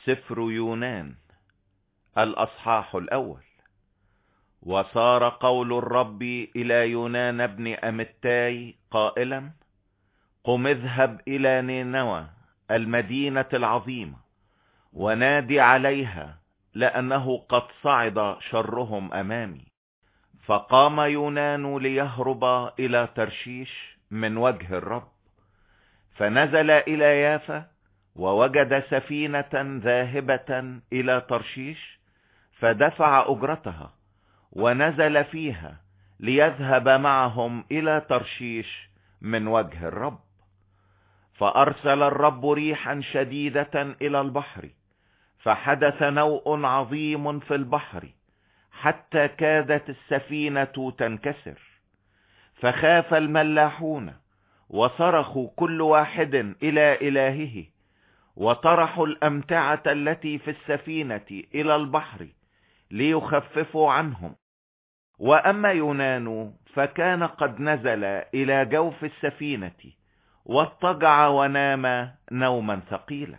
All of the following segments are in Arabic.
سفر يونان الأصحاح الأول. وصار قول الرب إلى يونان ابن أمتاي قائلا: قم اذهب إلى نينوى المدينة العظيمة ونادي عليها، لأنه قد صعد شرهم أمامي. فقام يونان ليهرب إلى ترشيش من وجه الرب، فنزل إلى يافا ووجد سفينة ذاهبة إلى ترشيش، فدفع أجرتها ونزل فيها ليذهب معهم إلى ترشيش من وجه الرب. فأرسل الرب ريحا شديدة إلى البحر، فحدث نوء عظيم في البحر حتى كادت السفينة تنكسر. فخاف الملاحون وصرخوا كل واحد إلى إلهه، وطرحوا الأمتعة التي في السفينة إلى البحر ليخففوا عنهم. وأما يونان فكان قد نزل إلى جوف السفينة واضطجع ونام نوما ثقيلا.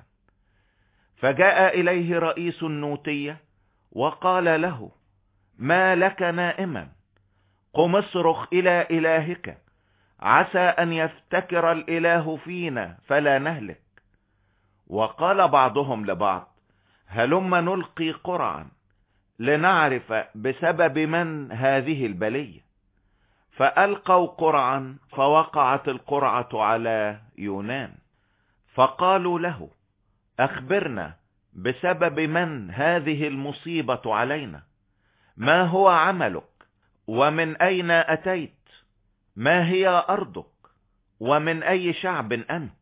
فجاء إليه رئيس النوتية وقال له: ما لك نائما؟ قم اصرخ إلى إلهك، عسى أن يفتكر الإله فينا فلا نهلك. وقال بعضهم لبعض: هلم نلقي قرعا لنعرف بسبب من هذه البلية. فألقوا قرعا، فوقعت القرعة على يونان. فقالوا له: أخبرنا بسبب من هذه المصيبة علينا؟ ما هو عملك؟ ومن أين أتيت؟ ما هي أرضك؟ ومن أي شعب أنت؟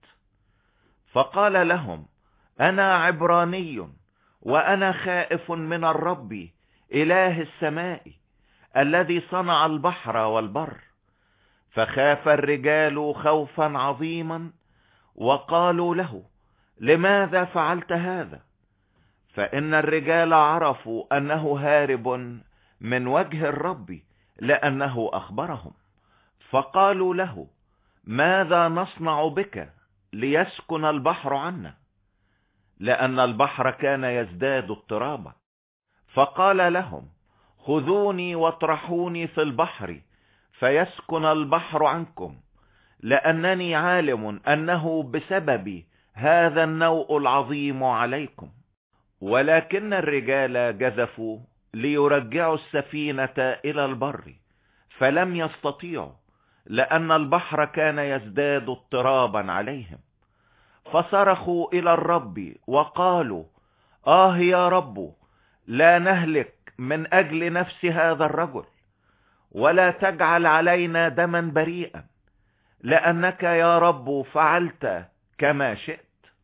فقال لهم: أنا عبراني، وأنا خائف من الرب إله السماء الذي صنع البحر والبر. فخاف الرجال خوفا عظيما، وقالوا له: لماذا فعلت هذا؟ فإن الرجال عرفوا أنه هارب من وجه الرب، لأنه أخبرهم. فقالوا له: ماذا نصنع بك ليسكن البحر عنا؟ لأن البحر كان يزداد اضطرابا. فقال لهم: خذوني واطرحوني في البحر فيسكن البحر عنكم، لأنني عالم أنه بسبب هذا النوء العظيم عليكم. ولكن الرجال جذفوا ليرجعوا السفينة إلى البر، فلم يستطيعوا، لأن البحر كان يزداد اضطرابا عليهم. فصرخوا إلى الرب وقالوا: يا رب، لا نهلك من أجل نفس هذا الرجل، ولا تجعل علينا دما بريئا، لأنك يا رب فعلت كما شئت.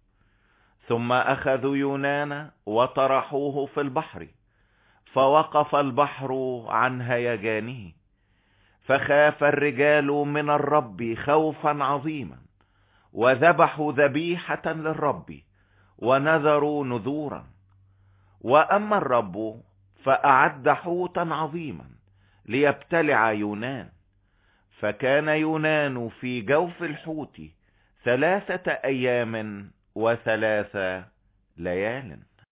ثم أخذوا يونان وطرحوه في البحر، فوقف البحر عن هيجانه. فخاف الرجال من الرب خوفا عظيما، وذبحوا ذبيحة للرب ونذروا نذورا. وأما الرب فأعد حوتا عظيما ليبتلع يونان. فكان يونان في جوف الحوت 3 أيام و3 ليال.